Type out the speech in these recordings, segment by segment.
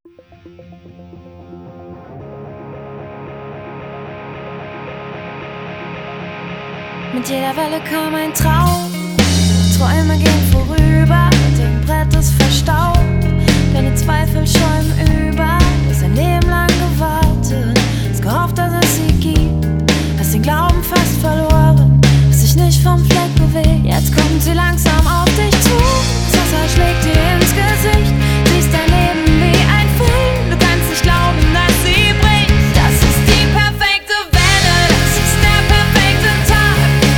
Mit jeder Welle kam ein Traum, Träume gehen vorüber, dein Brett ist verstaubt, deine Zweifel schäumen über. Du hast ein Leben lang gewartet, hast gehofft, dass es sie gibt, hast den Glauben fast verloren, hast dich nicht vom Fleck bewegt. Jetzt kommt sie langsam auf dich zu, das Wasser schlägt dir ins Gesicht, siehst dein Leben wie ein Film, du kannst nicht glauben, dass sie bricht. Das ist die perfekte Welle, das ist der perfekte Tag.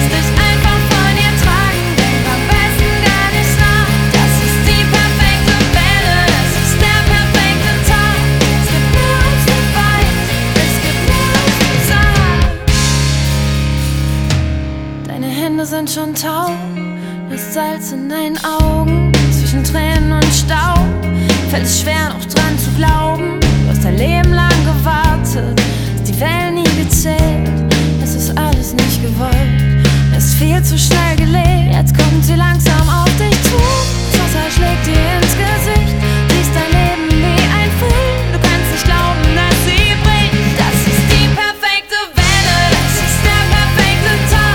Sind schon taub, das Salz in deinen Augen, zwischen Tränen und Staub, fällt es schwer noch dran zu glauben. Du hast dein Leben lang gewartet, hast die Wellen nie gezählt, es ist alles nicht gewollt, es ist viel zu schnell gelebt. Jetzt kommt sie langsam auf dich zu, das Wasser schlägt dir ins Gesicht, siehst dein Leben wie ein Film, du kannst nicht glauben, dass sie bricht. Das ist die perfekte Welle, das ist der perfekte Tag.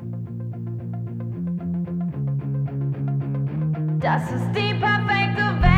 Das ist die perfekte Welt.